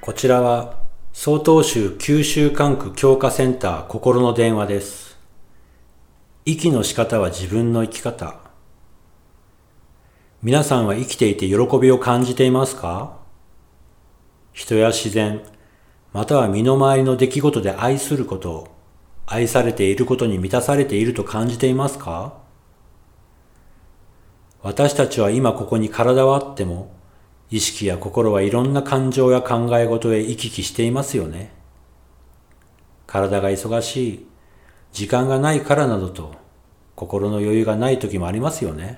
こちらは曹洞宗九州管区教化センター心の電話です。息の仕方は自分の生き方。皆さんは生きていて喜びを感じていますか？人や自然、または身の回りの出来事で愛することを、愛されていることに満たされていると感じていますか？私たちは今ここに体はあっても、意識や心はいろんな感情や考え事へ行き来していますよね。体が忙しい、時間がないからなどと、心の余裕がない時もありますよね。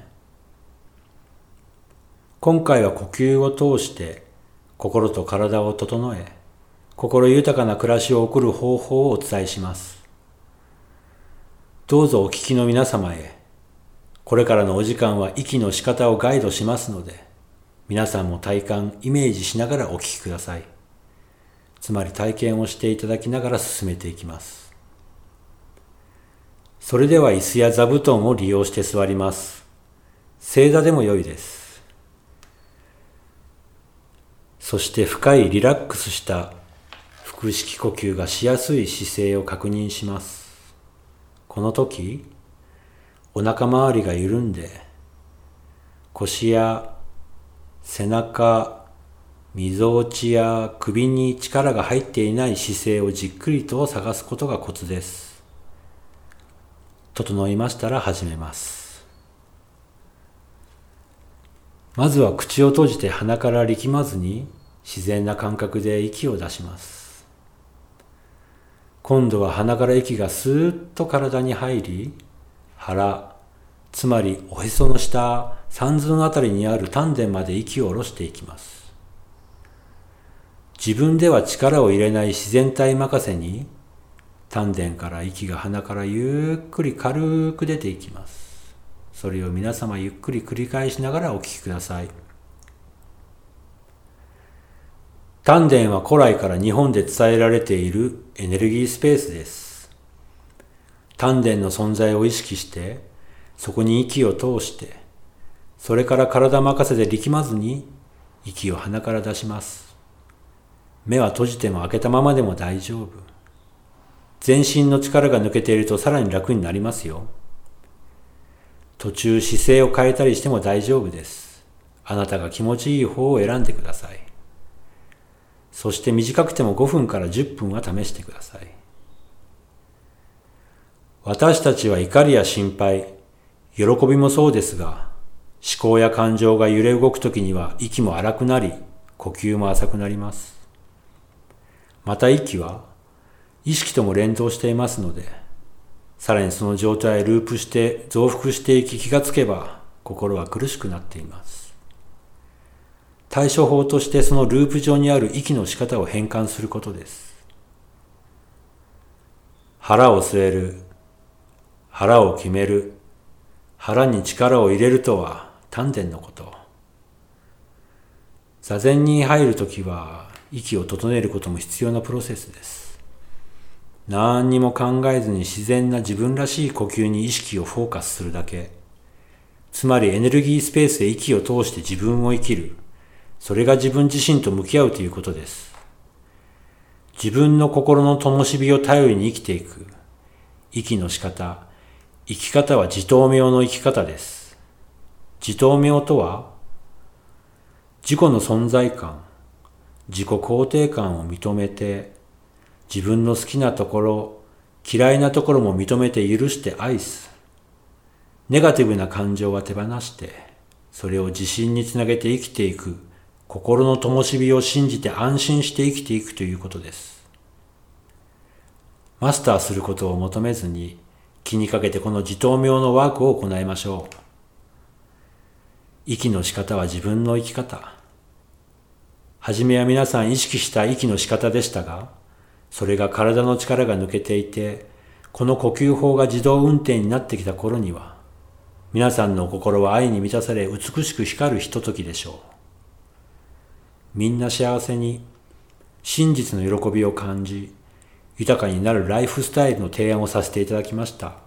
今回は呼吸を通して心と体を整え、心豊かな暮らしを送る方法をお伝えします。どうぞお聞きの皆様へ、これからのお時間は息の仕方をガイドしますので、皆さんも体感、イメージしながらお聞きください。つまり体験をしていただきながら進めていきます。それでは椅子や座布団を利用して座ります。正座でも良いです。そして深いリラックスした腹式呼吸がしやすい姿勢を確認します。この時、お腹周りが緩んで、腰や背中、みぞおちや首に力が入っていない姿勢をじっくりと探すことがコツです。整いましたら始めます。まずは口を閉じて鼻から力まずに自然な感覚で息を出します。今度は鼻から息がスーッと体に入り、腹、つまりおへその下、三寸あたりにある丹田まで息を下ろしていきます。自分では力を入れない自然体任せに、丹田から息が鼻からゆっくり軽く出ていきます。それを皆様ゆっくり繰り返しながらお聞きください。丹田は古来から日本で伝えられているエネルギースペースです。丹田の存在を意識して、そこに息を通して、それから体任せで力まずに息を鼻から出します。目は閉じても開けたままでも大丈夫。全身の力が抜けているとさらに楽になりますよ。途中姿勢を変えたりしても大丈夫です。あなたが気持ちいい方を選んでください。そして短くても5分から10分は試してください。私たちは怒りや心配、喜びもそうですが、思考や感情が揺れ動くときには息も荒くなり、呼吸も浅くなります。また息は意識とも連動していますので、さらにその状態へループして増幅していき気がつけば、心は苦しくなっています。対処法としてそのループ上にある息の仕方を変換することです。腹を据える、腹を決める、腹に力を入れるとは丹田のこと。座禅に入るときは息を整えることも必要なプロセスです。何にも考えずに自然な自分らしい呼吸に意識をフォーカスするだけ。つまりエネルギースペースへ息を通して自分を生きる。それが自分自身と向き合うということです。自分の心の灯火を頼りに生きていく。息の仕方、生き方は自灯明の生き方です。自灯明とは、自己の存在感、自己肯定感を認めて、自分の好きなところ、嫌いなところも認めて許して愛す。ネガティブな感情は手放して、それを自信につなげて生きていく、心の灯火を信じて安心して生きていくということです。マスターすることを求めずに、気にかけてこの自灯明のワークを行いましょう。息の仕方は自分の生き方。はじめは皆さん意識した息の仕方でしたが、それが体の力が抜けていて、この呼吸法が自動運転になってきた頃には、皆さんの心は愛に満たされ美しく光るひとときでしょう。みんな幸せに、真実の喜びを感じ、豊かになるライフスタイルの提案をさせていただきました。